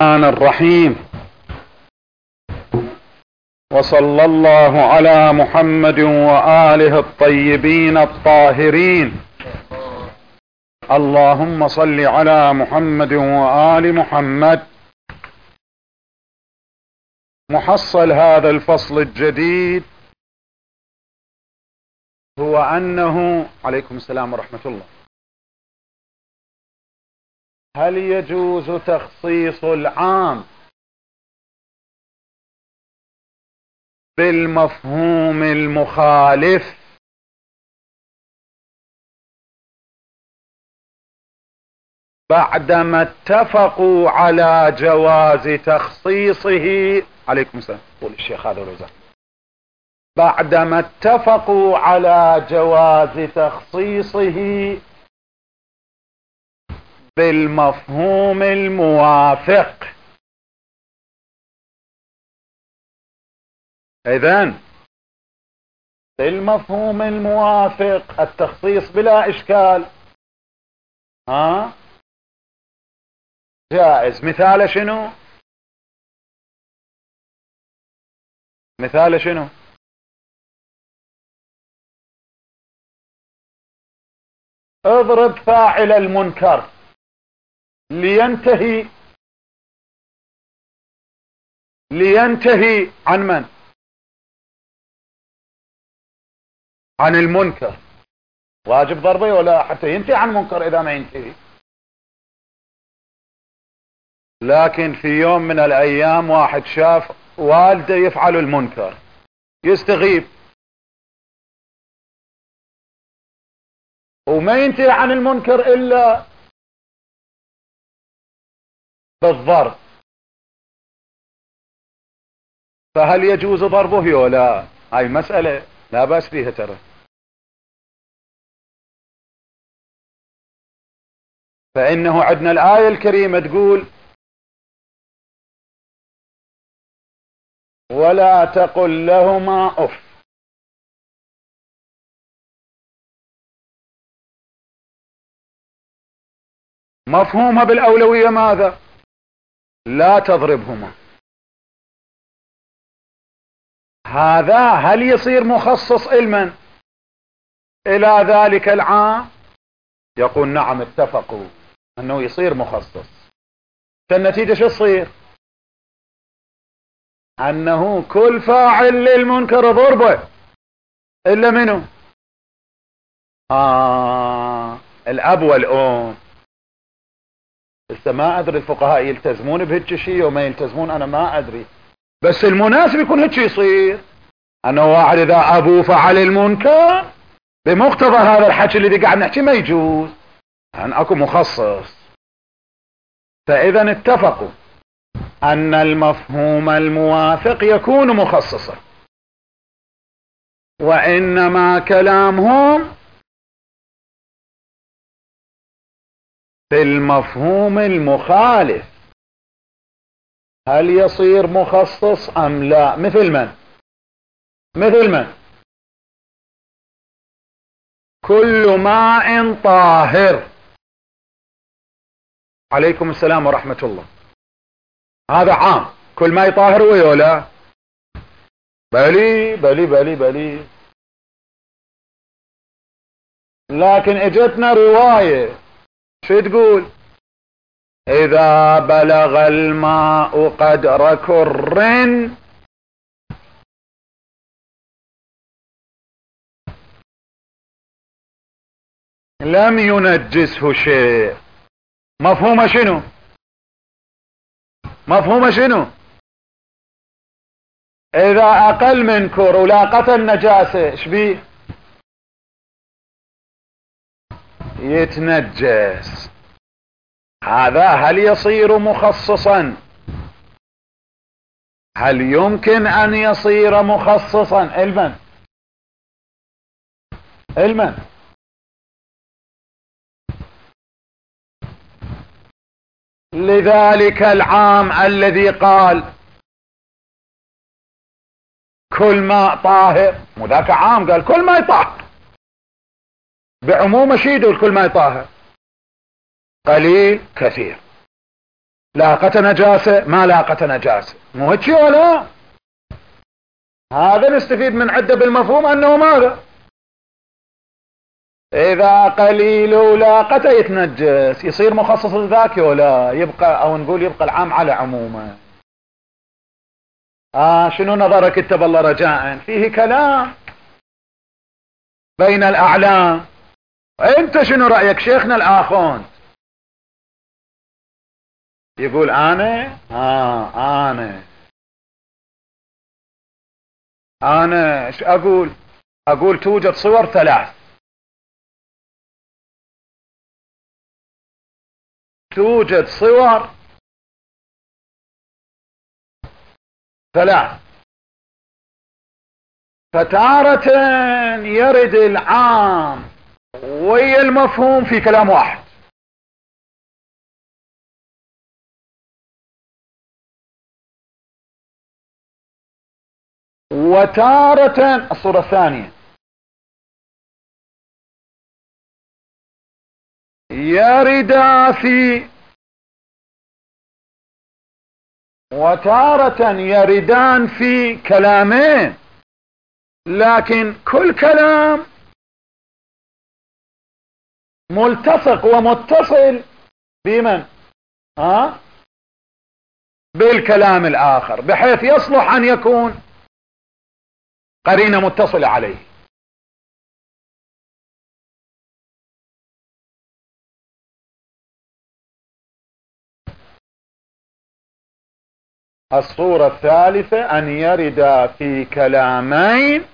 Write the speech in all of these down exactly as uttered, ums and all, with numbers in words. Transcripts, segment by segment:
الرحمن الرحيم. وصلى الله على محمد وآله الطيبين الطاهرين. اللهم صل على محمد وآل محمد. محصل هذا الفصل الجديد هو أنه عليكم السلام ورحمة الله. هل يجوز تخصيص العام بالمفهوم المخالف بعدما اتفقوا على جواز تخصيصه؟ عليكم السلام. قول الشيخ هذا الوزارة. بعدما اتفقوا على جواز تخصيصه بالمفهوم الموافق. إذن بالمفهوم الموافق التخصيص بلا إشكال ها جائز. مثال شنو؟ مثال شنو؟ اضرب فاعل المنكر لينتهي لينتهي عن من؟ عن المنكر. واجب ضربه ولا حتى ينتهي عن المنكر إذا ما ينتهي. لكن في يوم من الأيام واحد شاف والده يفعل المنكر يستغيب وما ينتهي عن المنكر إلا بالضرب، فهل يجوز ضربه ولا؟ هاي مسألة لا بأس فيها ترى. فإنه عندنا الآية الكريمة تقول ولا تقل لهما أف. مفهومها بالأولوية ماذا؟ لا تضربهما. هذا هل يصير مخصص علما إلى ذلك العام؟ يقول نعم اتفقوا أنه يصير مخصص. فالنتيجة شو تصير؟ أنه كل فاعل للمنكر ضربه إلا منه؟ آه الأب والأم. لسه ما أدري الفقهاء يلتزمون بهيك شيء وما يلتزمون، أنا ما أدري، بس المناسب يكون هيك يصير أنه واحد إذا أبوه فعل المنكر بمقتضى هذا الحكي اللي قاعد نحكي ما يجوز أن أكو مخصص. فإذا اتفقوا أن المفهوم الموافق يكون مخصصا، وإنما كلامهم في المفهوم المخالف هل يصير مخصص أم لا. مثل من؟ مثل من؟ كل ماء طاهر. عليكم السلام ورحمة الله. هذا عام، كل ماء طاهر ولا؟ بلي بلي بلي بلي. لكن اجتنا رواية شو تقول؟ إذا بلغ الماء قدر كر لم ينجسه شيء. مفهوم شنو؟ مفهوم شنو؟ إذا أقل من كر ولاقت النجاسة شبيه؟ يتنجس. هذا هل يصير مخصصا؟ هل يمكن أن يصير مخصصا علما؟ علما لذلك العام الذي قال كل ماء طاهر، وذاك عام قال كل ماء طاهر بعموم شيء يقول كل ماء طاهر، قليل كثير. لاقة نجاسة ما لاقة نجاسة، مو هيك ولا؟ هذا نستفيد من عدة بالمفهوم انه ماذا؟ اذا قليل ولاقة يتنجس يصير مخصص لذاك ولا يبقى، او نقول يبقى العام على عمومه. آه شنو نظرك انت بالله رجاء؟ فيه كلام بين الاعلام. انت شنو رأيك شيخنا الاخوند؟ يقول انا اه انا انا ايش اقول؟ اقول توجد صور ثلاث، توجد صور ثلاث، فتارة يرد العام ويا المفهوم في كلام واحد، وتارة الصورة الثانية يرد في، وتارة يردان في كلامين، لكن كل كلام ملتصق ومتصل بمن؟ ها؟ بالكلام الآخر، بحيث يصلح أن يكون قرينة متصلة عليه. الصورة الثالثة أن يرد في كلامين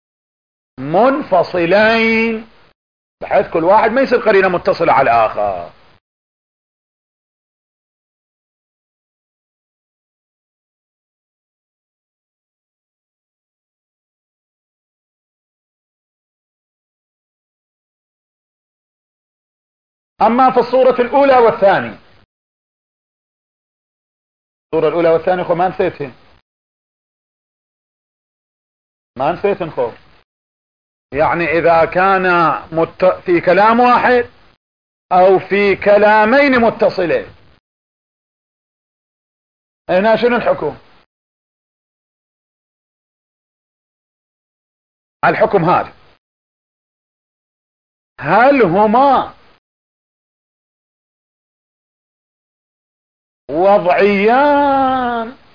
منفصلين، بحيث كل واحد ما يصير قرينة متصلة على الآخر. أما في الصورة الأولى والثانية، الصورة الأولى والثانية خو ما نسيتهن، ما نسيتهن خو. يعني إذا كان مت... في كلام واحد أو في كلامين متصلين، هنا شنو الحكم؟ الحكم هذا، هل هما وضعيان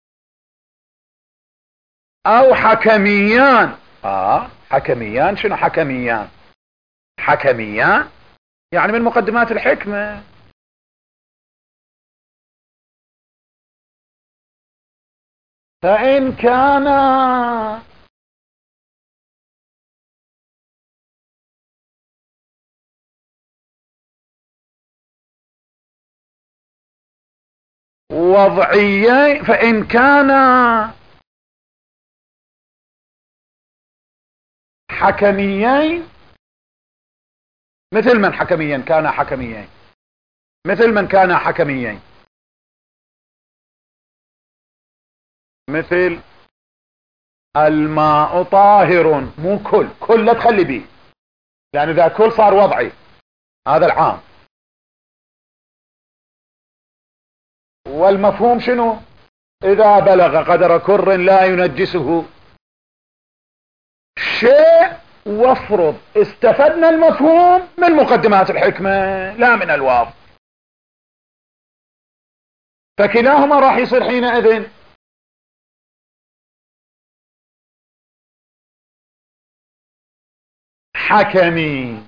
أو حكميان؟ آه حكميان. شنو حكميان؟ حكميان يعني من مقدمات الحكمة. فإن كان وضعيين، فإن كان حكميين، مثل من حكميين كان حكميين؟ مثل من كان حكميين؟ مثل الماء طاهر، مو كل، كل لا تخلي بيه، لأن إذا كل صار وضعي، هذا العام. والمفهوم شنو؟ إذا بلغ قدر كر لا ينجسه شيء. وافرض استفدنا المفهوم من مقدمات الحكمة لا من الواو، فكلاهما راح يصير حينئذ حكمي.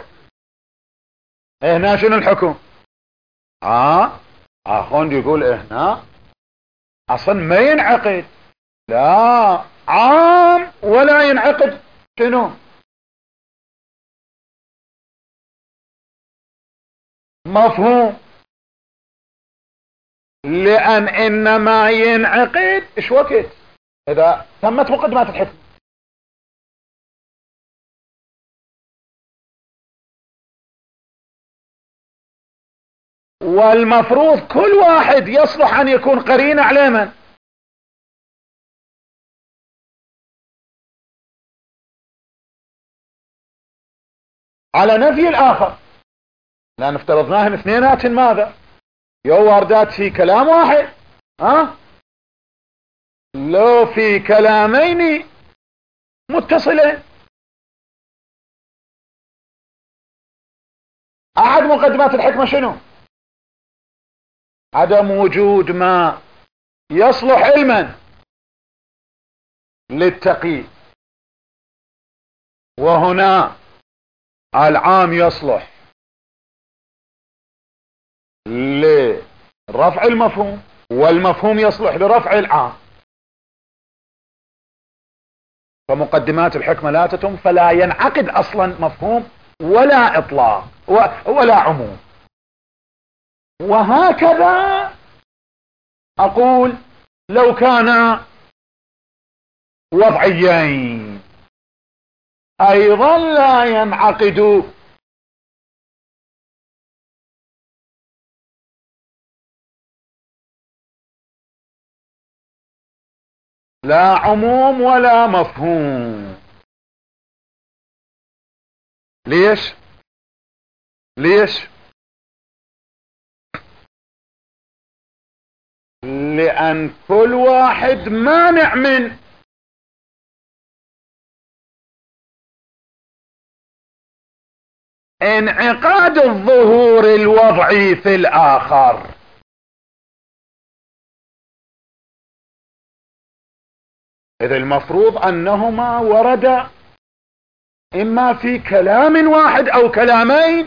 هنا شنو الحكم؟ اه اخوند يقول هنا اصلا ما ينعقد، لا عام ولا ينعقد شنو؟ مفهوم. لان انما ينعقد ايش وقت؟ اذا تمت مقدمات الحكم. والمفروض كل واحد يصلح ان يكون قرين على من؟ على نفي الاخر، لان افترضناهم اثنينات ماذا؟ يو واردات في كلام واحد، ها لو في كلامين متصلين. احد مقدمات الحكمة شنو؟ عدم وجود ما يصلح علما للتقي، وهنا العام يصلح لرفع المفهوم، والمفهوم يصلح لرفع العام. فمقدمات الحكمة لا تتم، فلا ينعقد اصلا مفهوم ولا اطلاق ولا عموم. وهكذا اقول لو كان وضعيين ايضا لا ينعقد لا عموم ولا مفهوم. ليش؟ ليش؟ لأن كل واحد مانع من انعقاد الظهور الوضعي في الآخر. إذا المفروض أنهما وردا إما في كلام واحد أو كلامين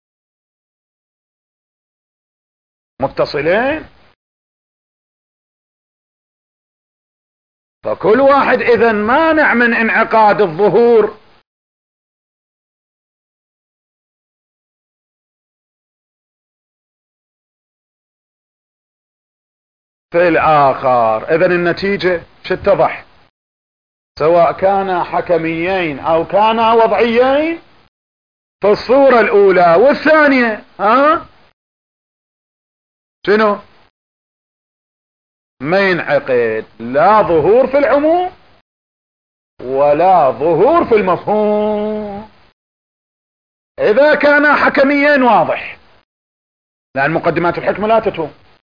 متصلين، فكل واحد إذا مانع من انعقاد الظهور في الآخر. إذا النتيجة شتضح، سواء كان حكميين أو كان وضعيين، في الصورة الأولى والثانية ها شنو؟ ما ينعقد لا ظهور في العموم ولا ظهور في المفهوم. إذا كان حكميين واضح، لأن مقدمات الحكمة لا تتم،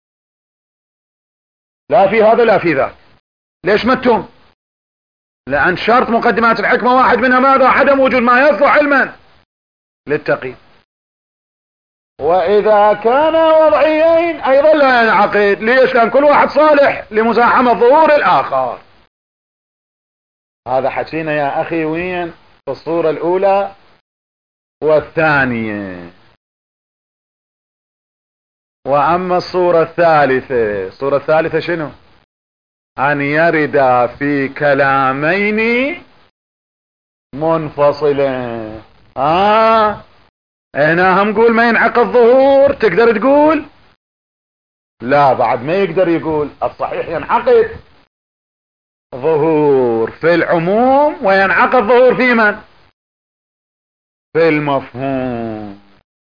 لا في هذا لا في ذاك. ليش ما تتم؟ لأن شرط مقدمات الحكمة واحد منها ماذا؟ عدم وجود ما يصلح علما للتقي. وإذا كان وضعيين أيضا لا ينعقد. ليش؟ لأن كل واحد صالح لمزاحمة ظهور الآخر. هذا حكينا يا أخي وين؟ في الصورة الأولى والثانية. وأما الصورة الثالثة، الصورة الثالثة شنو؟ أن يرد في كلامين منفصلين. آه هنا هم نقول ما ينعقد ظهور، تقدر تقول لا بعد ما يقدر يقول. الصحيح ينعقد ظهور في العموم وينعقد ظهور في من؟ في المفهوم.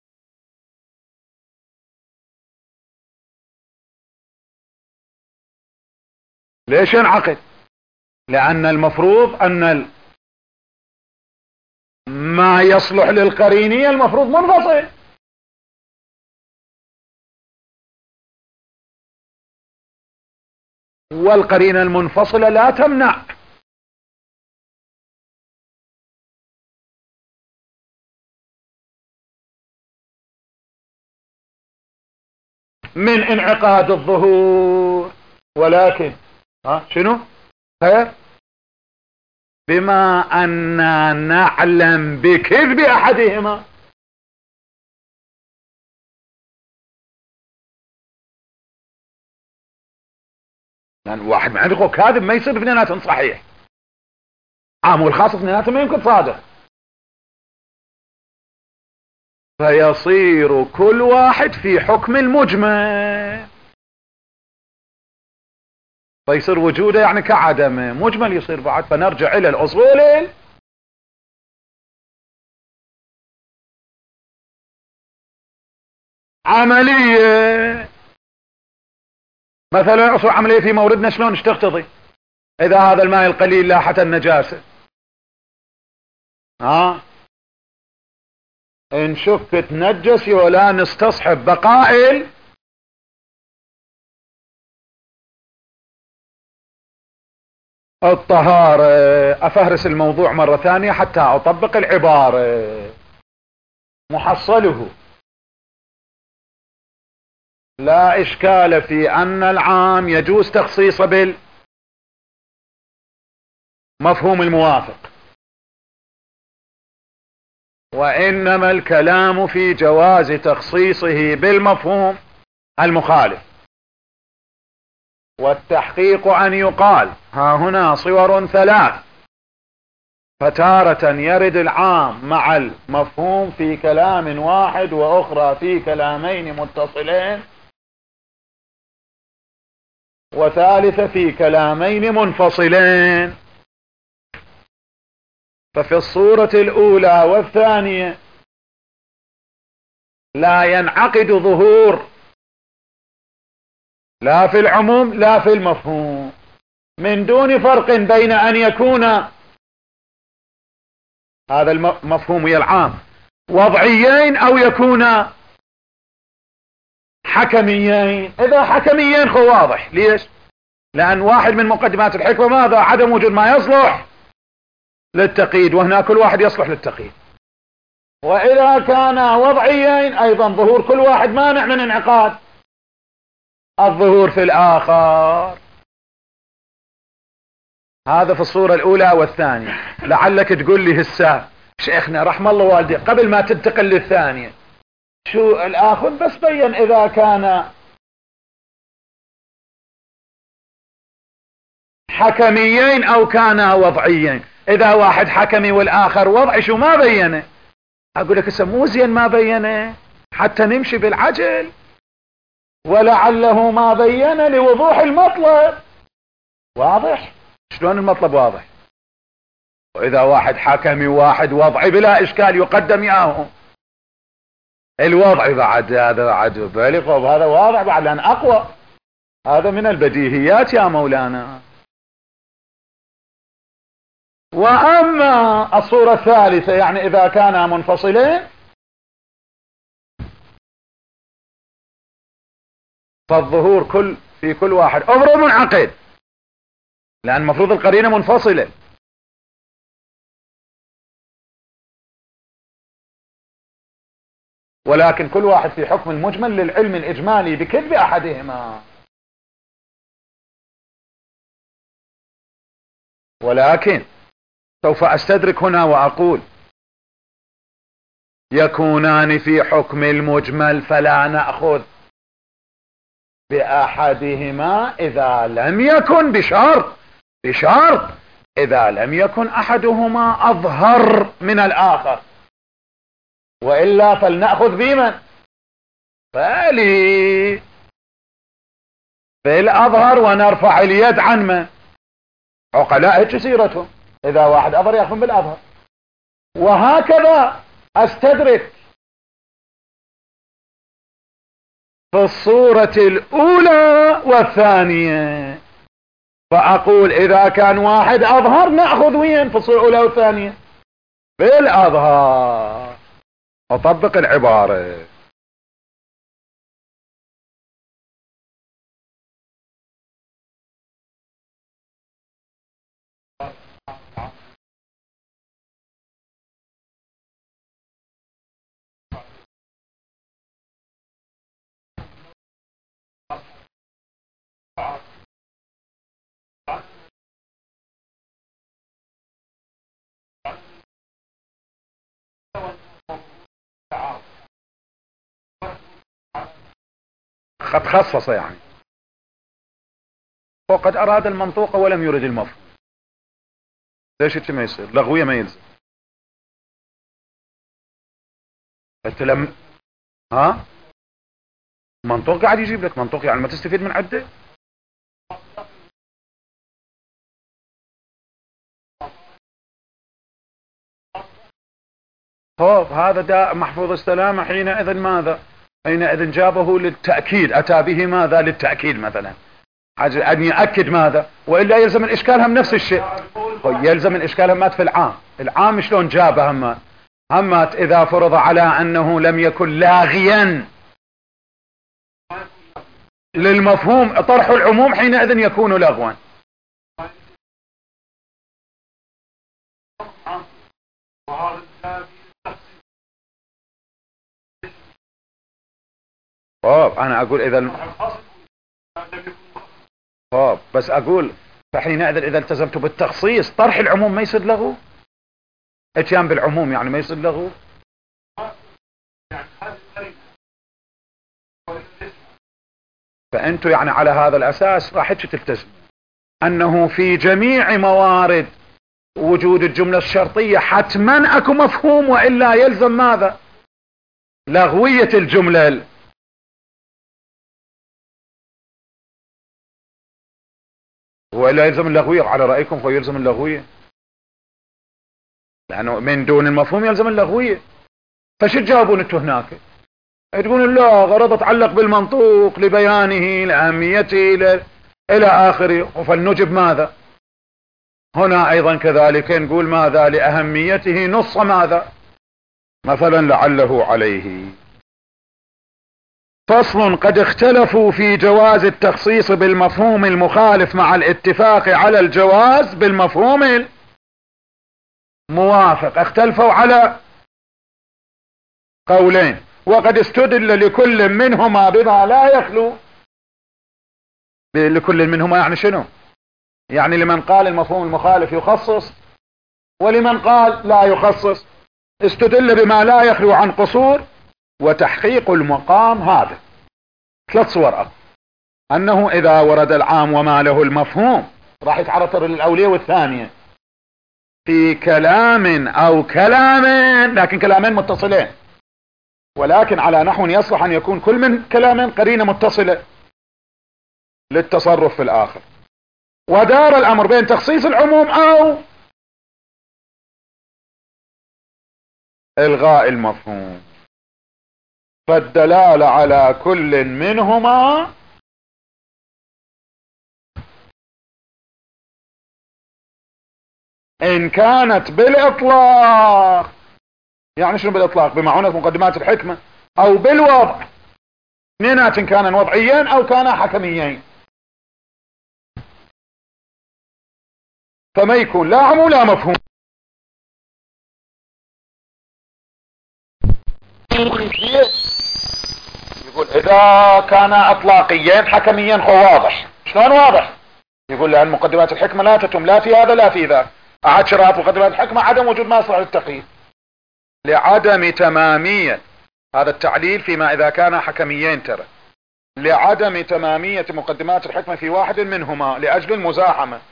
ليش ينعقد؟ لأن المفروض أن ال... ما يصلح للقرينية المفروض منفصل. والقرينة المنفصلة لا تمنع من انعقاد الظهور. ولكن ها شنو؟ خير، بما أننا نعلم بكذب أحدهما لأن واحد ما عنده كاذب ما يصير اثنيناتهم صحيح، عام والخاص اثنيناتهم ما يمكن صادق، فيصير كل واحد في حكم المجمل، فيصير وجوده يعني كعدمه، مجمل يصير بعد. فنرجع إلى الأصول عملية. مثلا أصول عملية في موردنا شلون ايش تقتضي؟ إذا هذا الماء القليل لاحة النجاسة، ها إن شك تنجس ولا نستصحب بقائل الطهارة. افهرس الموضوع مرة ثانية حتى اطبق العبارة. محصله: لا اشكال في ان العام يجوز تخصيصه بالمفهوم الموافق، وانما الكلام في جواز تخصيصه بالمفهوم المخالف. والتحقيق ان يقال ها هنا صور ثلاث: فتارة يرد العام مع المفهوم في كلام واحد، واخرى في كلامين متصلين، وثالثة في كلامين منفصلين. ففي الصورة الاولى والثانية لا ينعقد ظهور لا في العموم لا في المفهوم، من دون فرق بين ان يكون هذا المفهوم هي العام وضعيين او يكون حكميين. اذا حكميين خو واضح. ليش؟ لان واحد من مقدمات الحكمة ماذا؟ عدم وجود ما يصلح للتقييد، وهنا كل واحد يصلح للتقييد. واذا كان وضعيين ايضا ظهور كل واحد مانع من انعقاد الظهور في الاخر. هذا في الصورة الاولى والثانية. لعلك تقول لي هسه شيخنا رحم الله والدي قبل ما تنتقل للثانية شو الاخذ بس بين اذا كان حكميين او كان وضعيين. اذا واحد حكمي والاخر وضعي شو ما بينه؟ اقول لك هسه مو زين ما بينه حتى نمشي بالعجل، ولعله ما بين لوضوح المطلب. واضح؟ شلون المطلب واضح؟ واذا واحد حكمي وواحد وضعي بلا اشكال يقدم ياهو. الوضعي بعد هذا بعد بالغ، هذا واضح بعد لان اقوى. هذا من البديهيات يا مولانا. واما الصورة الثالثة يعني اذا كانا منفصلين فالظهور كل في كل واحد امره منعقد، لان المفروض القرينة منفصلة. ولكن كل واحد في حكم المجمل للعلم الاجمالي بكذب احدهما. ولكن سوف استدرك هنا واقول يكونان في حكم المجمل فلا نأخذ باحدهما اذا لم يكن بشرط بشرط اذا لم يكن احدهما اظهر من الاخر، والا فلنأخذ بمن؟ فلي بالاظهر ونرفع اليد عن من؟ عقلاء هيك سيرتهم، اذا واحد اظهر ياخذ بالاظهر. وهكذا استدرك في الصورة الاولى والثانية، فاقول اذا كان واحد اظهر نأخذ وين في الصورة الاولى والثانية؟ بالاظهر. اطبق العبارة. قد خصص يعني، وقد اراد المنطوق ولم يرد المفهوم. ليش انت ما يصير لغوية ما يلزم؟ انت لم ها منطوق قاعد يجيب لك منطوق يعني ما تستفيد من عده. طيب هذا داء محفوظ السلامة حينئذ ماذا؟ حينئذ جابه للتأكيد، اتى به ماذا؟ للتأكيد مثلا، ان يأكد ماذا؟ والا يلزم الاشكال هم نفس الشيء. يلزم الاشكال همات في العام. العام شلون جابه همات؟ همات اذا فرض على انه لم يكن لاغيا للمفهوم طرح العموم حينئذ يكون لغوا. طب انا اقول اذا طب بس اقول فحينئذ اذا التزمت بالتخصيص طرح العموم ما يصير لغو، اتيان بالعموم يعني ما يصير لغو. فانتوا يعني على هذا الاساس راح تلتزموا انه في جميع موارد وجود الجملة الشرطية حتما اكو مفهوم، والا يلزم ماذا؟ لغوية الجملة. وإلا يلزم اللغوية على رأيكم، فيلزم اللغوية لأنه من دون المفهوم يلزم اللغوية. فش تجاوبون انتوا هناك؟ تقولون لا غرض تعلق بالمنطوق لبيانه لأهميته ل... إلى آخره. فلنجب ماذا؟ هنا أيضا كذلك نقول ماذا؟ لأهميته نص ماذا؟ مثلا لعله عليه. فصل: قد اختلفوا في جواز التخصيص بالمفهوم المخالف مع الاتفاق على الجواز بالمفهوم الموافق. اختلفوا على قولين، وقد استدل لكل منهما بما لا يخلو. لكل منهما يعني شنو؟ يعني لمن قال المفهوم المخالف يخصص، ولمن قال لا يخصص. استدل بما لا يخلو عن قصور وتحقيق المقام. هذا ثلاث صور. انه اذا ورد العام وما له المفهوم راح يتعرض للاولية والثانية في كلام او كلامين، لكن كلامين متصلين، ولكن على نحو يصلح ان يكون كل من كلامين قرينة متصلة للتصرف في الاخر. ودار الامر بين تخصيص العموم او الغاء المفهوم. فالدلالة على كل منهما ان كانت بالاطلاق، يعني شنو بالاطلاق؟ بمعونة مقدمات الحكمة، او بالوضع، اثنينات كانا وضعيين او كانا حكميين، فما يكون لا عموم لا مفهوم. يقول اذا كان اطلاقيين حكميين خو واضح. شلون واضح؟ يقول لان مقدمات الحكمة لا تتم لا في هذا لا في ذاك. اعاد شرائط مقدمات الحكمة عدم وجود ما يصلح للتقييد لعدم تمامية. هذا التعليل فيما اذا كان حكميين، ترى لعدم تمامية مقدمات الحكمة في واحد منهما لاجل المزاحمة.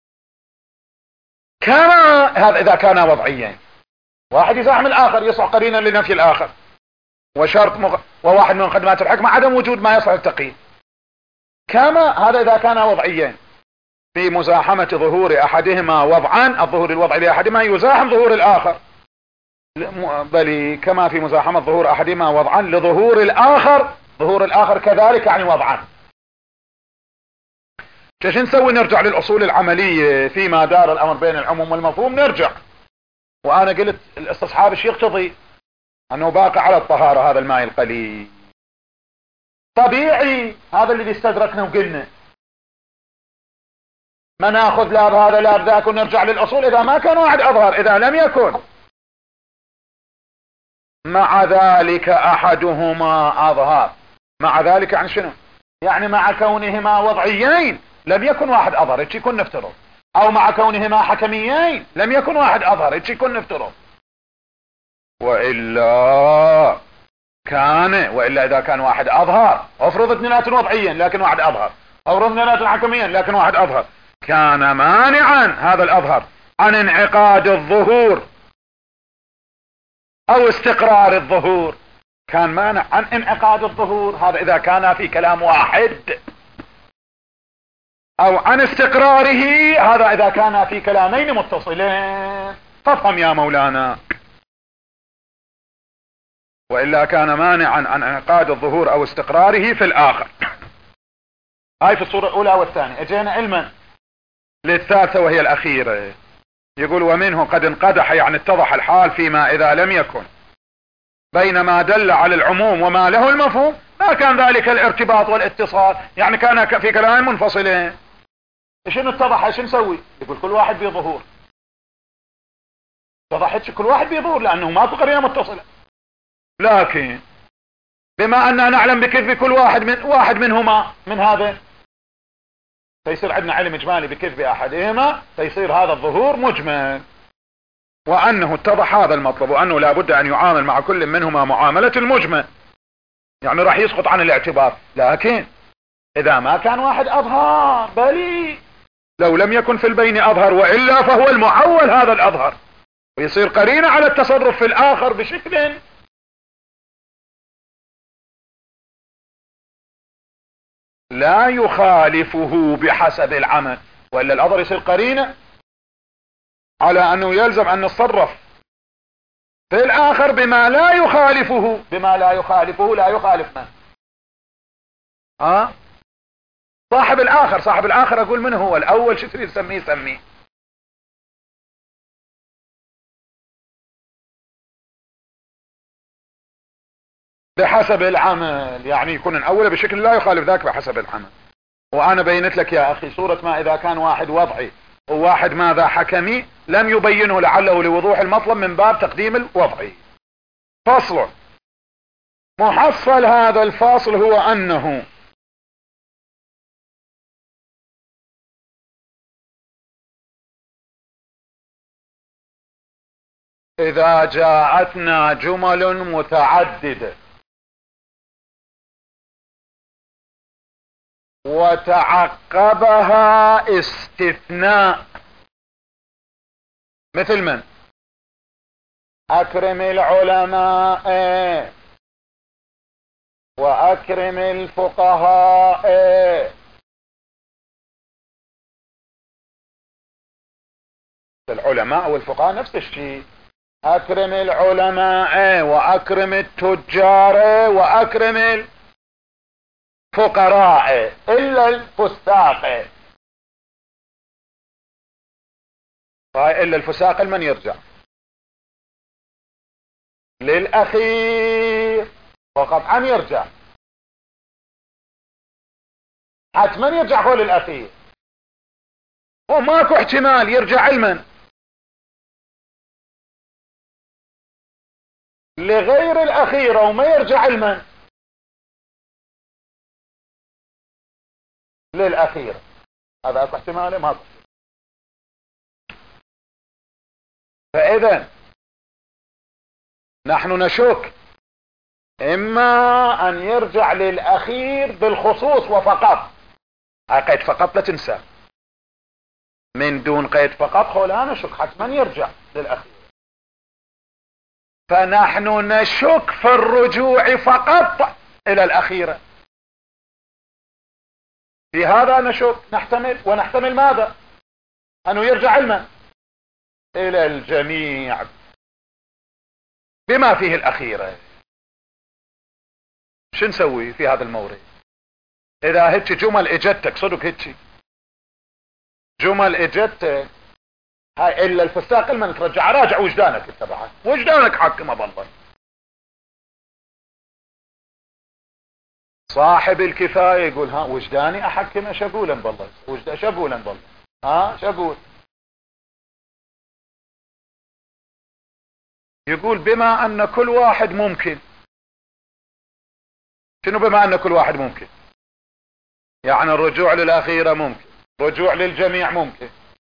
كما هذا اذا كان وضعيين، واحد يزاحم الاخر يصح قرينا لنفي الاخر، وشرط مغ... وواحد من مقدمات الحكمة عدم وجود ما يصلح للتقييد. كما هذا اذا كان وضعيين في مزاحمة ظهور احدهما وضعا، الظهور الوضعي لاحدهما يزاحم ظهور الاخر، بل كما في مزاحمة ظهور احدهما وضعا لظهور الاخر، ظهور الاخر كذلك يعني وضعا. ايش نسوي؟ نرجع للاصول العملية فيما دار الامر بين العموم والمفهوم. نرجع، وانا قلت الاستصحاب ايش يقتضي؟ انه باقي على الطهارة هذا الماء القليل طبيعي. هذا اللي استدركنا وقلنا ما ناخذ لا بهذا لا بذاك، ونرجع للاصول. اذا ما كان واحد اظهر، اذا لم يكن مع ذلك احدهما اظهر، مع ذلك يعني شنو؟ يعني مع كونهما وضعيين لم يكن واحد اظهر، ايش يكون نفترض؟ او مع كونهما حكميين لم يكن واحد اظهر، ايش يكون نفترض؟ والا كان والا اذا كان واحد اظهر، افرض اثنينات وضعيين لكن واحد اظهر، افرض اثنينات حكميين لكن واحد اظهر، كان مانعا هذا الاظهر عن انعقاد الظهور او استقرار الظهور. كان مانع عن انعقاد الظهور، هذا اذا كان في كلام واحد، او عن استقراره، هذا اذا كان في كلامين متصلين. فافهم يا مولانا. وإلا كان مانعا عن انعقاد الظهور او استقراره في الاخر. هاي في الصورة الاولى والثانية. اجينا علما للثالثة وهي الاخيرة. يقول ومنه قد انقدح، يعني اتضح الحال فيما اذا لم يكن بينما دل على العموم وما له المفهوم ما كان ذلك الارتباط والاتصال، يعني كان في كلام منفصلين. شنو اتضح؟ ايش نسوي؟ يقول كل واحد به ظهور. اتضحت كل واحد بيظهر لانه ماكو قرينة متصلة. لكن بما اننا نعلم بكذب كل واحد من واحد منهما من هذا، فيصير عندنا علم اجمالي بكذب احدهما، فيصير هذا الظهور مجمل، وانه اتضح هذا المطلب، وانه لا بد ان يعامل مع كل منهما معاملة المجمل، يعني راح يسقط عن الاعتبار. لكن اذا ما كان واحد اظهر بلي لو لم يكن في البين اظهر، والا فهو المعول هذا الاظهر، ويصير قرينة على التصرف في الاخر بشكل لا يخالفه بحسب العمل، والا الاظهر يصير قرينة على انه يلزم ان نتصرف في الاخر بما لا يخالفه. بما لا يخالفه لا يخالف من؟ ها؟ صاحب الاخر. صاحب الاخر اقول من هو الاول؟ شو تريد تسميه؟ سميه بحسب العمل، يعني يكون الاول بشكل لا يخالف ذاك بحسب العمل. وانا بينت لك يا اخي صورة ما اذا كان واحد وضعي وواحد ماذا حكمي لم يبينه لعله لوضوح المطلب من باب تقديم الوضعي. فصل. محصل هذا الفاصل هو انه اذا جاءتنا جمل متعددة وتعقبها استثناء، مثل من؟ اكرم العلماء واكرم الفقهاء. العلماء والفقهاء نفس الشيء، اكرم العلماء واكرم التجار واكرم الفقراء الا الفساق. الا الفساق من يرجع؟ للاخير فقط. عن يرجع حتما يرجع هو للاخير، وماكو احتمال يرجع علما لغير الاخيرة وما يرجع علما للاخيرة. هذا اكو احتمال ماكو. فاذا نحن نشك اما ان يرجع للاخير بالخصوص وفقط. قيد فقط لا تنسى، من دون قيد فقط هو لا نشك حتما يرجع للاخير. فنحن نشك في الرجوع فقط الى الاخيرة، في هذا نشك. نحتمل ونحتمل ماذا؟ انه يرجع علما الى الجميع بما فيه الاخيرة. شو نسوي في هذا المورد؟ اذا هيك جمل اجتك صدق، هيك جمل اجتك هاي الا الفساق لما ترجع، راجع وجدانك انت بعد، وجدانك حكم بالله. صاحب الكفاية يقول ها وجداني احكم شقولا بالله، وجد شقولا بالله، ها شقول. يقول بما ان كل واحد ممكن. شنو بما ان كل واحد ممكن؟ يعني الرجوع للاخيرة ممكن، رجوع للجميع ممكن.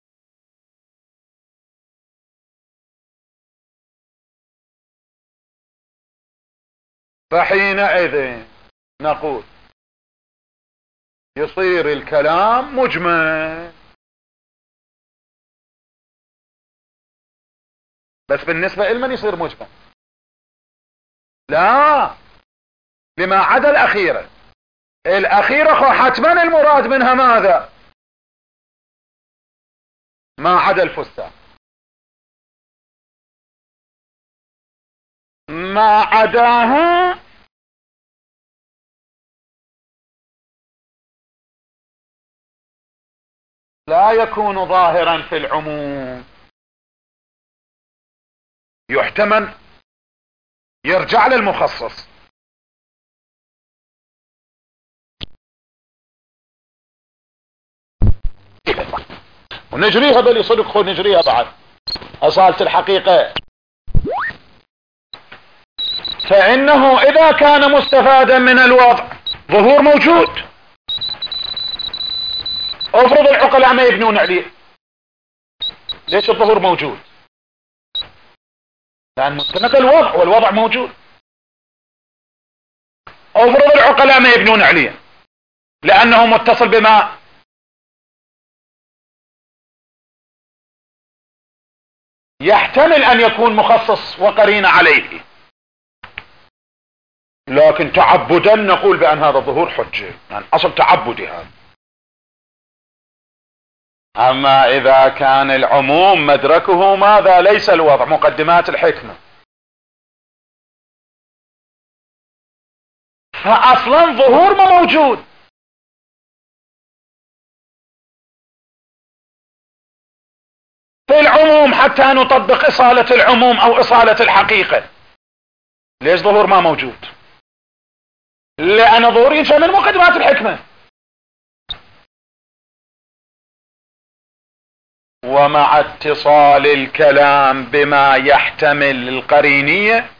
فحينئذ نقول يصير الكلام مجمل. بس بالنسبة لمن يصير مجمل؟ لا، لما عدا الأخيرة. الأخيرة خو حتما المراد منها ماذا؟ ما عدا الفساق. ما عداها لا يكون ظاهرا في العموم، يحتمل يرجع للمخصص. ونجريها بل صدق خو نجريها بعد. أصالة الحقيقة، فإنه إذا كان مستفادا من الوضع ظهور موجود. افرض العقلاء ما يبنون عليه، ليش الظهور موجود؟ لأن مستند الوضع والوضع موجود. افرض العقلاء ما يبنون عليه لأنه متصل بما يحتمل أن يكون مخصص وقرين عليه، لكن تعبدا نقول بأن هذا الظهور حجة، يعني أصل تعبدي هذا. أما إذا كان العموم مدركه ماذا؟ ليس الوضع، مقدمات الحكمة، فأصلا ظهور ما موجود. في العموم حتى نطبق إصالة العموم أو إصالة الحقيقة، ليش ظهور ما موجود؟ لأن ظهور ينشأ من مقدمات الحكمة. ومع اتصال الكلام بما يحتمل القرينية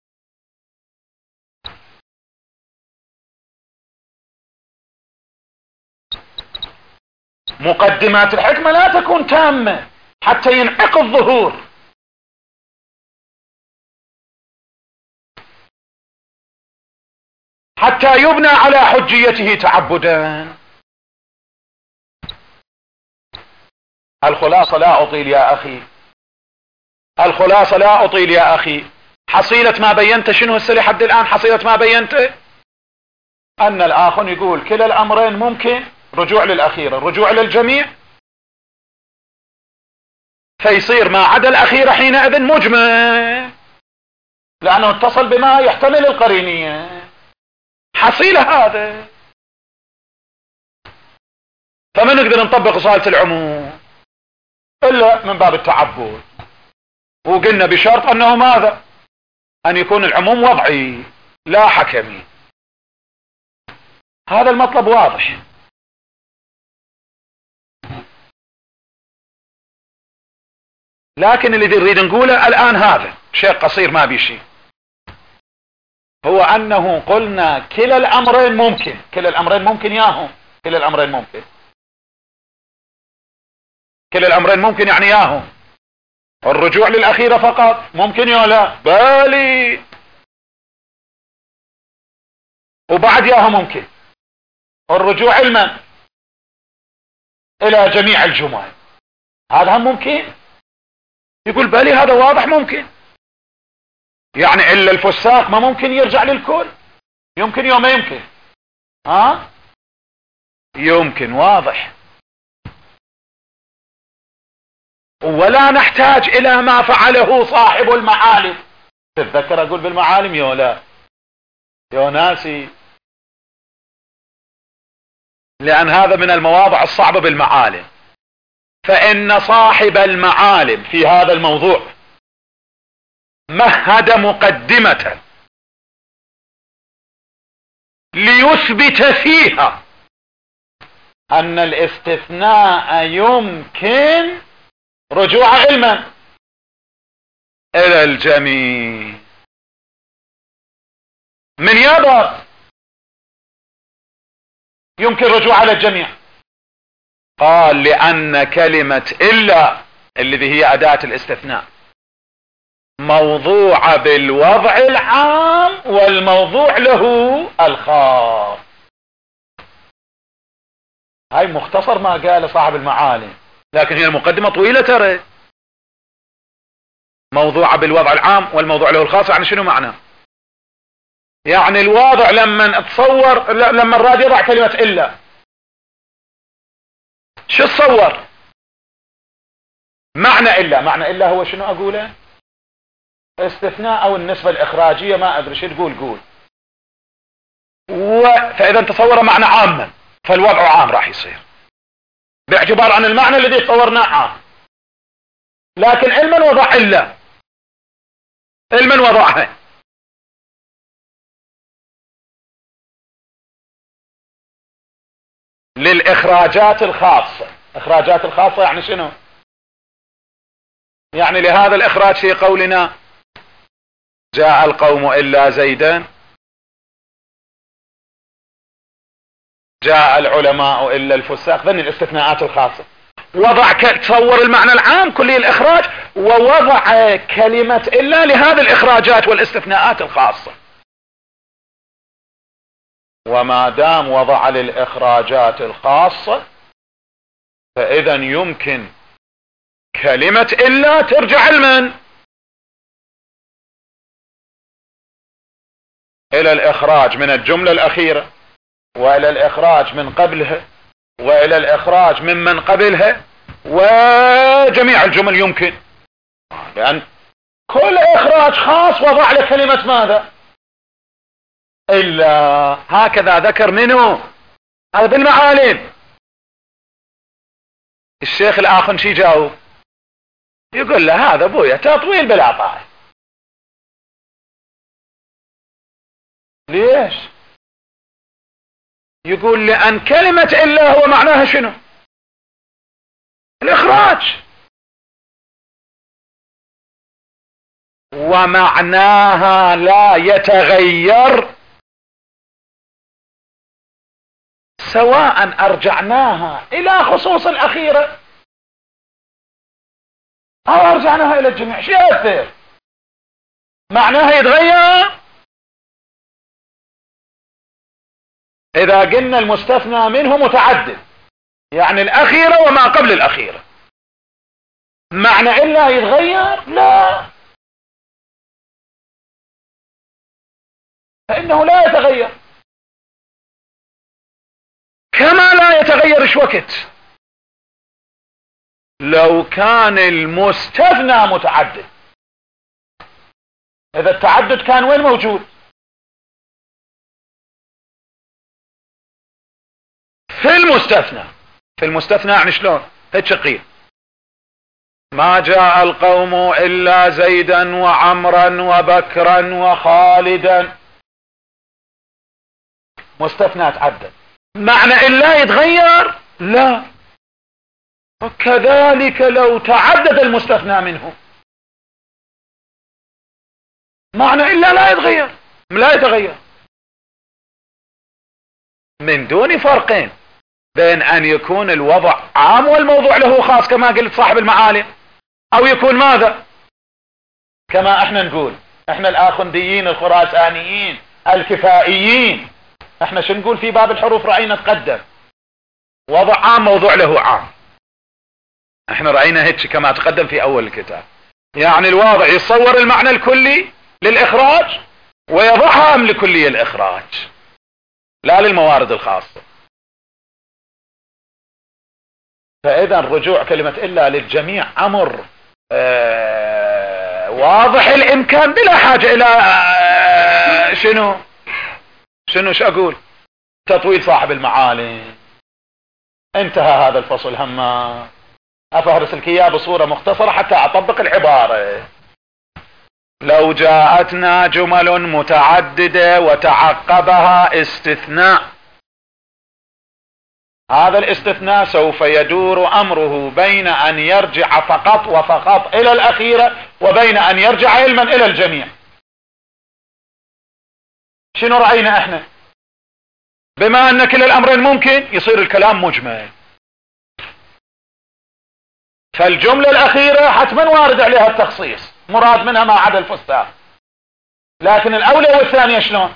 مقدمات الحكمة لا تكون تامة حتى ينعقد الظهور، حتى يبنى على حجيته تعبدا. الخلاصة لا أطيل يا أخي، الخلاصة لا أطيل يا أخي، حصيلة ما بينت شنو هسه لحد الآن؟ حصيلة ما بينت أن الآخر يقول كلا الأمرين ممكن، رجوع للأخيرة، رجوع للجميع، فيصير ما عدا الأخيرة حينئذ مجمل لأنه اتصل بما يحتمل القرينية. حصيلة هذا، فما نقدر نطبق إصالة العموم إلا من باب التعبد، وقلنا بشرط أنه ماذا؟ أن يكون العموم وضعي لا حكمي. هذا المطلب واضح. لكن اللي نريد نقوله الآن هذا شيء قصير ما بيشي، هو أنه قلنا كلا الأمرين ممكن، كلا الأمرين ممكن ياهو، كلا الأمرين ممكن، كلا الأمرين ممكن يعني ياهو الرجوع للأخيرة فقط ممكن يا لا؟ بالي وبعد ياهو ممكن الرجوع علما إلى جميع الجمل، هذا هم ممكن. يقول بالي هذا واضح ممكن، يعني إلا الفساق ما ممكن يرجع للكل، يمكن يوم ما يمكن، ها يمكن، واضح. ولا نحتاج إلى ما فعله صاحب المعالم. تتذكر أقول بالمعالم يا لا يا ناسي، لأن هذا من المواضع الصعبة بالمعالم. فإن صاحب المعالم في هذا الموضوع مهد مقدمة ليثبت فيها أن الاستثناء يمكن رجوع علما إلى الجميع. من يابا يمكن رجوع على الجميع؟ قال لأن كلمة إلا الذي هي أداة الاستثناء موضوع بالوضع العام والموضوع له الخاص. هاي مختصر ما قال صاحب المعالم، لكن هي المقدمة طويلة ترى. موضوع بالوضع العام والموضوع له الخاص يعني شنو معنى؟ يعني الواضع لما تصور لما الراد يضع كلمة إلا شو تصور؟ معنى إلا، معنى إلا هو شنو أقوله؟ استثناء أو النسبة الإخراجية، ما أدري شو تقول قول. و... فإذا تصور معنى عاما فالوضع عام راح يصير باعتبار أن المعنى الذي تصورناه عام، لكن علما وضع إلا، علما وضعها للإخراجات الخاصة. إخراجات الخاصة يعني شنو؟ يعني لهذا الإخراج في قولنا جاء القوم إلا زيدا، جاء العلماء إلا الفساق، ذني الاستثناءات الخاصة. وضع ك... تصور المعنى العام كلي الإخراج، ووضع كلمة إلا لهذه الإخراجات والاستثناءات الخاصة. وما دام وضع للإخراجات الخاصة فإذا يمكن كلمة إلا ترجع لمن؟ إلى الإخراج من الجملة الأخيرة، وإلى الإخراج من قبلها، وإلى الإخراج ممن قبلها، وجميع الجمل يمكن، لأن كل إخراج خاص وضع له كلمة ماذا؟ إلا. هكذا ذكر منه هذا بالمعالم. الشيخ الآخر شي جاوب؟ يقول له هذا بويا تطويل بلا طاعة. ليش؟ يقول لأن كلمة إلا هو معناها شنو؟ الإخراج، ومعناها لا يتغير سواء أرجعناها إلى خصوص الأخيرة أو أرجعناها إلى الجميع. شو يأثر؟ معناها يتغير إذا قلنا المستثنى منه متعدد، يعني الأخيرة وما قبل الأخيرة. معنى إلا يتغير؟ لا، فإنه لا يتغير. كما لا يتغير إيش وقت؟ لو كان المستثنى متعدد. إذا التعدد كان وين موجود؟ في المستثنى. في المستثنى يعني شلون؟ هيك قيل ما جاء القوم إلا زيدا وعمرا وبكرا وخالدا، مستثنى تعدد. معنى إلا يتغير؟ لا. وكذلك لو تعدد المستثنى منه معنى إلا لا يتغير، لا يتغير، من دون فرقين بين أن يكون الوضع عام والموضوع له خاص كما قلت صاحب المعالم، أو يكون ماذا؟ كما احنا نقول، احنا الآخنديين الخراسانيين الكفائيين، احنا شو نقول في باب الحروف؟ رأينا تقدم وضع عام موضوع له عام. احنا رأينا هيك كما تقدم في أول الكتاب، يعني الواضع يصور المعنى الكلي للإخراج ويضعها أم لكلي الإخراج، لا للموارد الخاصة. فإذا رجوع كلمة إلا للجميع أمر آه واضح الإمكان بلا حاجة إلى آه شنو شنو شو أقول تطويل صاحب المعالم. انتهى هذا الفصل. هما أفهرس لك إياه بصورة مختصرة حتى أطبق العبارة. لو جاءتنا جمل متعددة وتعقبها استثناء، هذا الاستثناء سوف يدور أمره بين أن يرجع فقط وفقط إلى الأخيرة وبين أن يرجع علما إلى الجميع. شنو رأينا احنا؟ بما أن كلا الأمرين ممكن يصير الكلام مجمل، فالجملة الأخيرة حتما وارد عليها التخصيص، مراد منها ما عدا الفستاق. لكن الأولى والثانية شلون؟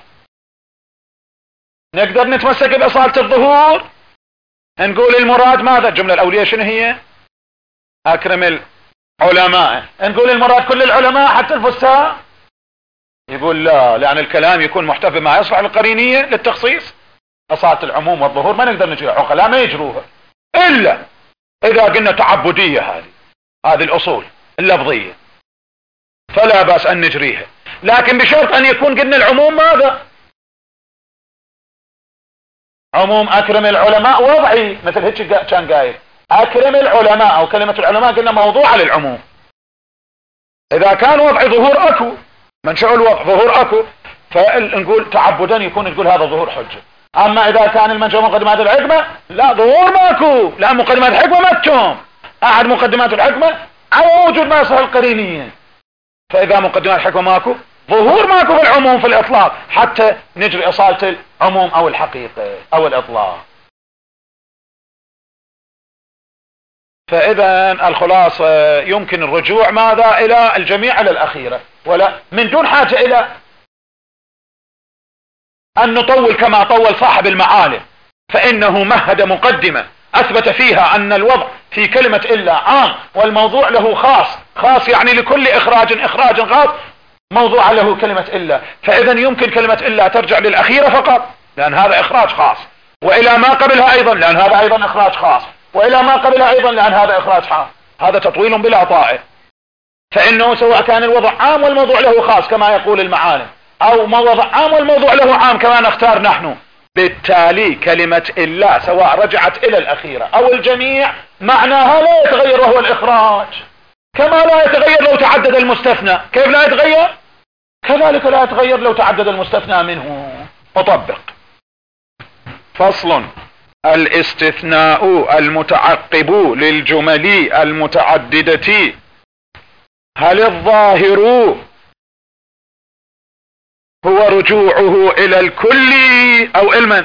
نقدر نتمسك بأصالة الظهور، نقول المراد ماذا؟ الجملة الأولية شنو هي؟ أكرم العلماء، نقول المراد كل العلماء حتى الفستاق؟ يقول لا، لأن الكلام يكون محتفى ما يصلح القرينية للتخصيص. أصالة العموم والظهور ما نقدر نجريها، عقلاء ما يجروها إلا إذا قلنا تعبدية، هذه هذه الأصول اللفظية فلا بأس أن نجريها، لكن بشرط أن يكون قلنا العموم ماذا؟ عموم أكرم العلماء وضعي، مثل هيك كان قايل أكرم العلماء، أو كلمة العلماء قلنا موضوعة للعموم. إذا كان وضعي ظهور أكو، منشأ الوضع ظهور أكو، فنقول تعبدا يكون تقول هذا ظهور حجة. أما إذا كان المنشأ مقدمات الحكمة لا، ظهور ماكو، لا مقدمات الحكمة ما تتم. أحد مقدمات الحكمة او وجود ما يصح القرينية. فاذا مقدمات الحكمة ماكو، ظهور ماكو في العموم في الاطلاق حتى نجري اصالة العموم او الحقيقة او الاطلاق. فاذا الخلاصة يمكن الرجوع ماذا الى الجميع على الاخيرة، ولا من دون حاجة الى ان نطول كما طول صاحب المعالم، فانه مهد مقدمة اثبت فيها ان الوضع في كلمة الا عام والموضوع له خاص، خاص يعني لكل اخراج اخراج خاص موضوع له كلمة الا. فاذا يمكن كلمة الا ترجع للاخيرة فقط لان هذا اخراج خاص، والى ما قبلها ايضا لان هذا ايضا اخراج خاص، والى ما قبلها ايضا لان هذا اخراج خاص. هذا تطويل بلا طائل. فانه سواء كان الوضع عام والموضوع له خاص كما يقول المعالم، او موضع عام والموضوع له عام كما نختار نحن، بالتالي كلمة إلا سواء رجعت إلى الأخيرة أو الجميع معناها لا يتغير وهو الإخراج، كما لا يتغير لو تعدد المستثنى. كيف لا يتغير؟ كذلك لا يتغير لو تعدد المستثنى منه. أطبق. فصل: الاستثناء المتعقب للجمل المتعددة هل الظاهر هو رجوعه الى الكل او المن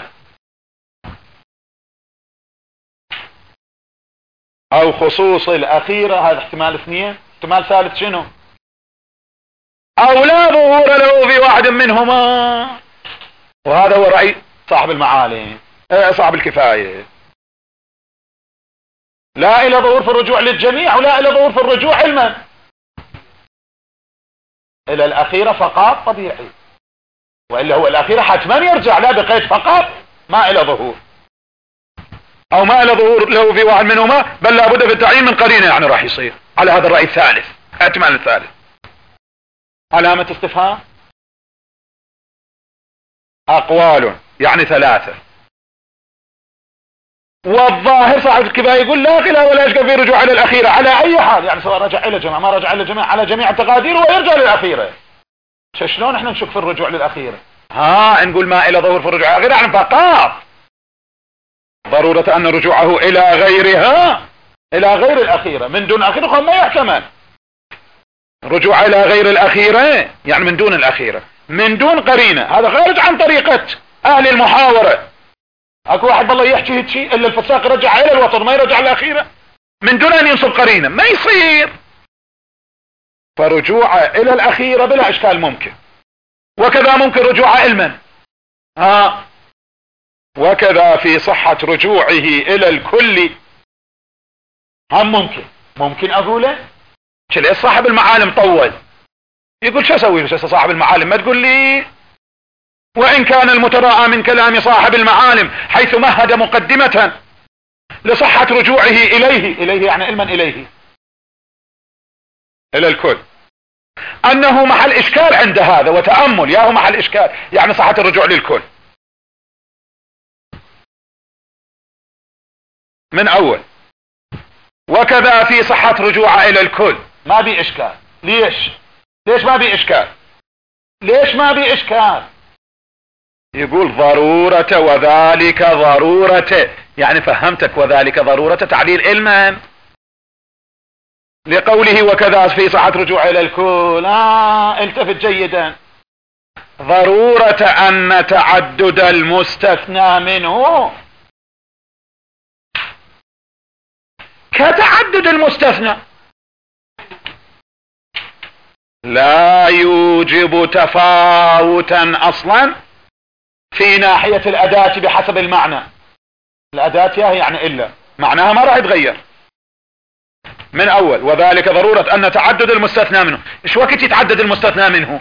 او خصوص الاخيرة؟ هذا احتمال اثنين. احتمال ثالث شنو؟ او لا ظهور له في واحد منهما، وهذا هو رأي صاحب المعالم اه صاحب الكفاية. لا الى ظهور في الرجوع للجميع ولا الى ظهور في الرجوع علما الى الاخيرة فقط طبيعي، وإلا هو الأخيرة حتما يرجع لا بقيد فقط ما إلى ظهور، أو ما إلى ظهور له في واحد منهما، بل لابد في التعيين من قرينة يعني راح يصير على هذا الرأي الثالث. احتمال الثالث. علامة استفهام. أقوال يعني ثلاثة. والظاهر صاحب الكفاية يقول لا خلاف ولا يشكل في رجوع إلى الأخيرة على أي حال، يعني سواء رجع إلى جماعة ما رجع إلى جماعة على جميع التقادير ويرجع للأخيرة. شلون احنا نشك في الرجوع للأخيرة؟ ها نقول ما إلى ظهور في الرجوع غير عن فقط ضرورة أن رجوعه إلى غيرها إلى غير الأخيرة من دون الأخيرة ما يحتمل. رجوع إلى غير الأخيرة يعني من دون الأخيرة من دون قرينة، هذا خارج عن طريقة أهل المحاورة. أكو واحد بالله يحكي هيك شيء إلا الفساق يرجع إلى الوطن ما يرجع الأخيرة من دون أن ينصب قرينة، ما يصير. فرجوع إلى الأخيرة بلا إشكال ممكن، وكذا ممكن رجوع علما. ها وكذا في صحة رجوعه إلى الكل هم ممكن. ممكن أقوله شلي صاحب المعالم طول يقول شو أسوي له صاحب المعالم؟ ما تقول لي. وإن كان المتراءى من كلام صاحب المعالم حيث مهد مقدمة لصحة رجوعه إليه، إليه يعني علما إليه إلى الكل، أنه محل إشكال عند هذا وتأمل ياهو محل إشكال يعني صحة الرجوع للكل من أول. وكذا في صحة رجوع إلى الكل ما بي إشكال. ليش؟ ليش ما بي إشكال؟ ليش ما بي إشكال؟ يقول ضرورة وذلك ضرورة، يعني فهمتك وذلك ضرورة تعليل علما لقوله وكذا في صحة رجوع إلى الكل. آه التفت جيدا. ضرورة أن تعدد المستثنى منه كتعدد المستثنى لا يوجب تفاوتا أصلا في ناحية الأداة بحسب المعنى. الأداة يعني إلا معناها ما راح يتغير من أول. وذلك ضرورة أن تعدد المستثنى منه. إيش وقت يتعدد المستثنى منه؟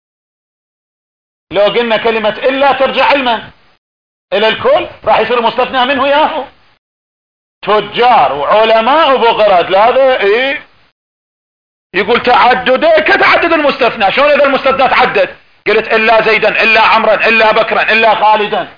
لو قلنا كلمة إلا ترجع علما إلى الكل راح يصير مستثنى منه ياهو تجار وعلماء وبغرات. لا هذا إيه يقول تعدده كتعدد المستثنى. شلون إذا المستثنى تعدد؟ قلت إلا زيدا إلا عمرا إلا بكرا إلا خالدا.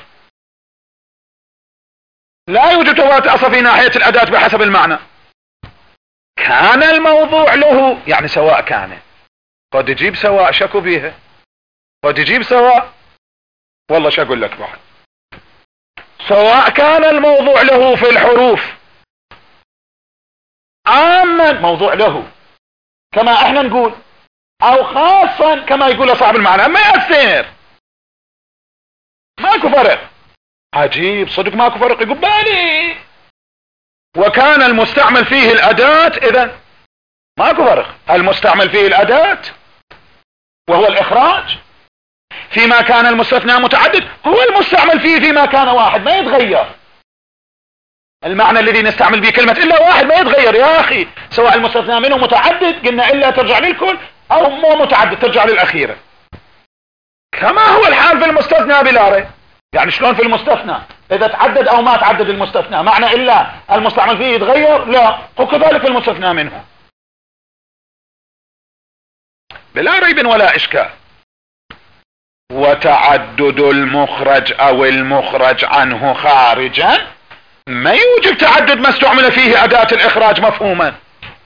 لا يوجد تفاوت أصلا في ناحية الأداة بحسب المعنى. كان الموضوع له يعني سواء كان قد يجيب سواء شكو بيها قد يجيب سواء. والله شو أقول لك واحد سواء كان الموضوع له في الحروف عاما موضوع له كما احنا نقول، او خاصا كما يقول صاحب المعنى، ما يأثر، ماكو فرق. عجيب صدق ماكو فرق، يقول بالي وكان المستعمل فيه الأداة، اذا ماكو فرق، المستعمل فيه الأداة وهو الإخراج فيما كان المستثنى متعدد هو المستعمل فيه فيما كان واحد، ما يتغير. المعنى الذي نستعمل به كلمة إلا واحد ما يتغير يا أخي، سواء المستثنى منه متعدد قلنا إلا ترجع للكل، أو مو متعدد ترجع للأخيرة، كما هو الحال في المستثنى بلا ريب. يعني شلون في المستثنى إذا تعدد أو ما تعدد المستثنى معنى إلا المستعمل فيه يتغير؟ لا، وكذلك المستثنى منه بلا ريب ولا إشكال. وتعدد المخرج أو المخرج عنه خارجا ما يوجب تعدد ما استعمل فيه أداة الإخراج مفهوما.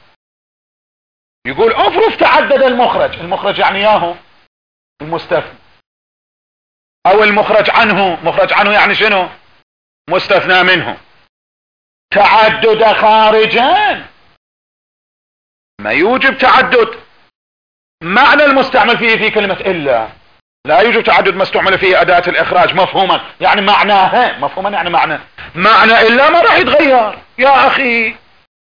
يقول افرض تعدد المخرج، المخرج يعني ياهو المستثنى، أو المخرج عنه، مخرج عنه يعني شنو؟ مستثنى منه. تعدد خارجا ما يوجب تعدد معنى المستعمل فيه في كلمة إلا، لا يوجد تعدد ما استعمل فيه أداة الإخراج مفهوما، يعني معناها مفهوما يعني معنى معنى إلا ما راح يتغير يا أخي.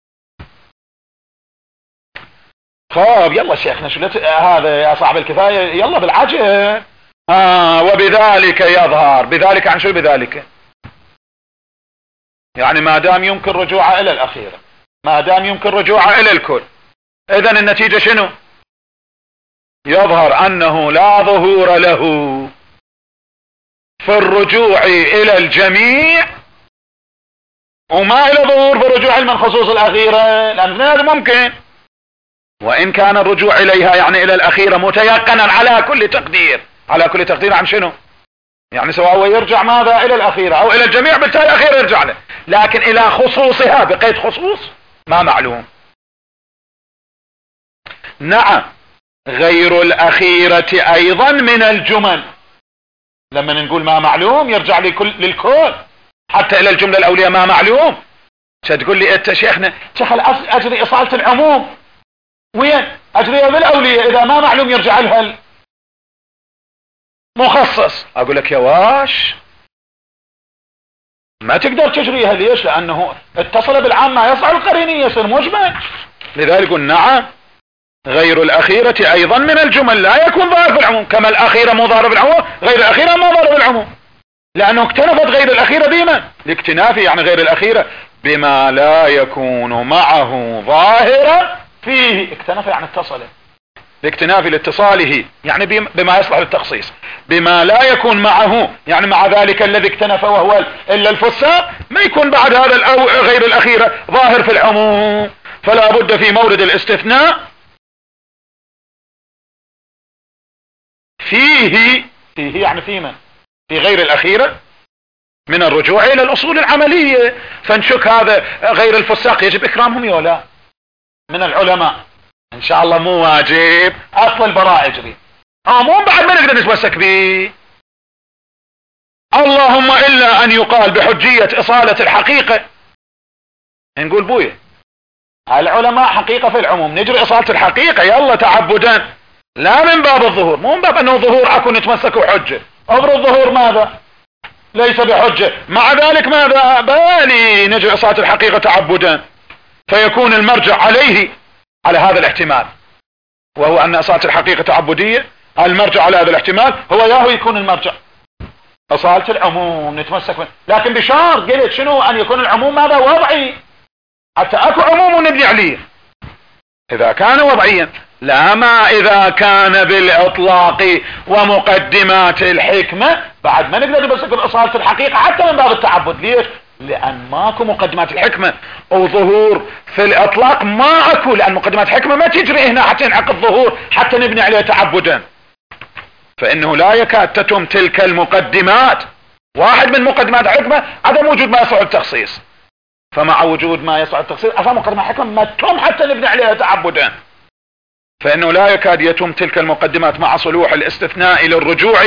خاب يلا شيخنا شو هذا يا صاحب الكفاية، يلا بالعجل. آه وبذلك يظهر، بذلك عن شو بذلك؟ يعني ما دام يمكن رجوعه إلى الأخيرة، ما دام يمكن رجوعه إلى الكل، إذن النتيجة شنو؟ يظهر أنه لا ظهور له في الرجوع إلى الجميع، وما إلى ظهور في الرجوع من خصوص الأخيرة، لأن هذا ممكن، وإن كان الرجوع إليها يعني إلى الأخيرة متيقنا على كل تقدير، على كل تقدير عن شنو؟ يعني سواء هو يرجع ماذا إلى الأخيرة أو إلى الجميع، بالتالي الأخيرة يرجع له، لكن إلى خصوصها بقيد خصوص ما معلوم. نعم غير الأخيرة أيضا من الجمل، لما نقول ما معلوم يرجع لكل للكل حتى إلى الجملة الأولية ما معلوم. تقول لي أنت شيخنا شيخ أجري إصالة العموم وين؟ أجريها بالأولية، إذا ما معلوم يرجع لها المخصص. أقول لك يا واش ما تقدر تجريها، ليش؟ لأنه اتصل بالعام ما يصع القرينية يصير مجمل. لذلك قلنا نعم غير الأخيرة أيضا من الجمل لا يكون ظاهر في العموم، كما الأخيرة مو ظاهر في العموم غير الأخيرة ما ظاهر في العموم، لأنه اكتنفت غير الأخيرة بما لاكتنافي، يعني غير الأخيرة بما لا يكون معه ظاهرا فيه، اكتنف يعني اتصل، لاكتناف لاتصاله يعني بما يصلح للتخصيص، بما لا يكون معه يعني مع ذلك الذي اكتنف وهو إلا الفساق ما يكون بعد هذا الأو غير الأخيرة ظاهر في العموم. فلا بد في مورد الاستثناء فيه، فيه يعني في من؟ في غير الأخيرة من الرجوع إلى الأصول العملية. فنشك هذا غير الفساق يجب إكرامهم يا لا من العلماء؟ إن شاء الله مو واجب، أصل البراء يجري عموم بعد ما نقدر نتمسك به، اللهم إلا أن يقال بحجية إصالة الحقيقة. نقول بويه العلماء حقيقة في العموم نجري إصالة الحقيقة يلا تعبدا، لا من باب الظهور، مو من باب أنه ظهور أكون نتمسك بحجة، أمر الظهور ماذا؟ ليس بحجة، مع ذلك ماذا؟ بالي نجري إصالة الحقيقة تعبدا، فيكون المرجع عليه على هذا الاحتمال، وهو أن إصالة الحقيقة تعبدية، المرجع على هذا الاحتمال هو ياهو يكون المرجع إصالة العموم نتمسك منه، لكن بشرط قلت شنو؟ أن يكون العموم ماذا؟ وضعي، حتى أكو عموم ونبني عليه إذا كان وضعيا، لا ما إذا كان بالإطلاق ومقدمات الحكمة بعد ما نقدر نمسك بإصالة الحقيقة حتى من باب التعبد. ليش؟ لأن ماكو مقدمات الحكمة، وظهور في الإطلاق ما أكو، لأن مقدمات الحكمة ما تجري هنا حتى ينعقد ظهور حتى نبني عليه تعبدا، فإنه لا يكاد تتم تلك المقدمات. واحد من مقدمات الحكمة عدم وجود ما يصعد التخصيص، فمع وجود ما يصعد التخصيص أصلا مقدمات الحكمة ما تتم حتى نبني عليها تعبدا، فإنه لا يكاد يتم تلك المقدمات مع صلوح الاستثناء للرجوع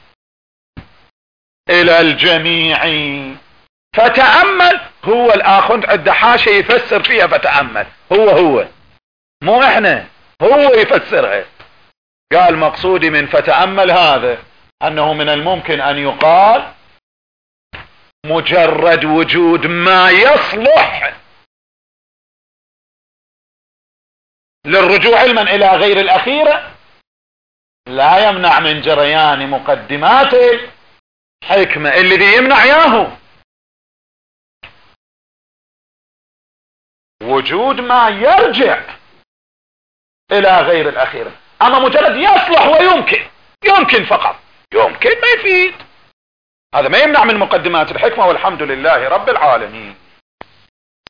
إلى الجميع. فتأمل، هو الآخر عند حاشية يفسر فيها فتأمل، هو هو مو احنا، هو يفسرها. قال مقصودي من فتأمل هذا انه من الممكن ان يقال مجرد وجود ما يصلح للرجوع علما الى غير الاخيرة لا يمنع من جريان مقدمات الحكمة. الذي يمنع ياهو وجود ما يرجع الى غير الاخيرة. اما مجرد يصلح ويمكن، يمكن فقط، يمكن ما يفيد، هذا ما يمنع من مقدمات الحكمة. والحمد لله رب العالمين.